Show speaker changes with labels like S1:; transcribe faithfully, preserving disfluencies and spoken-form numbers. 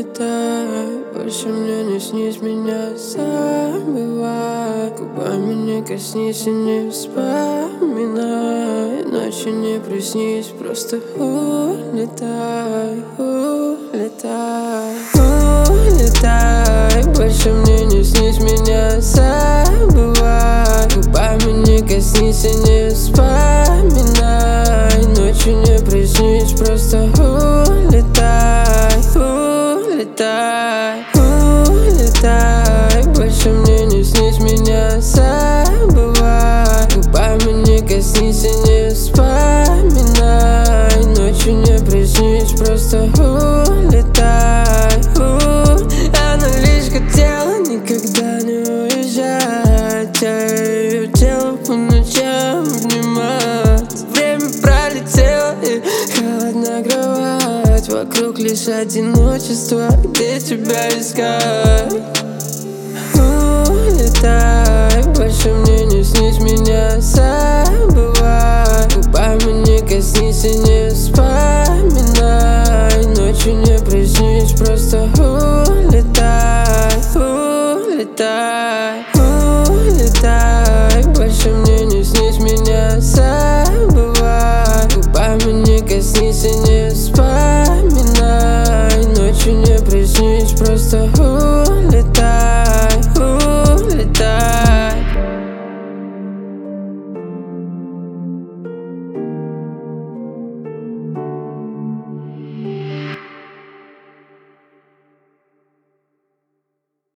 S1: улетай, больше мне не снись, меня забывай. Губами не коснись и не вспоминай. Ночью не приснись, просто улетай, улетай, улетай. Больше мне не снись, меня забывай. Губами не коснись и не вспоминай. Ночью не приснись, просто улетай, улетай, улетай. Больше мне не снись, меня забывай. Губами не коснись и не вспоминай. Ночью не приснись, просто улетай, улетай. Она лишь хотела никогда не уезжать, а ее тело по ночам обнимать. Время пролетело и холодна кровать. Вокруг лишь одиночество, где тебя искать. Улетай, больше мне не снись, меня забывай.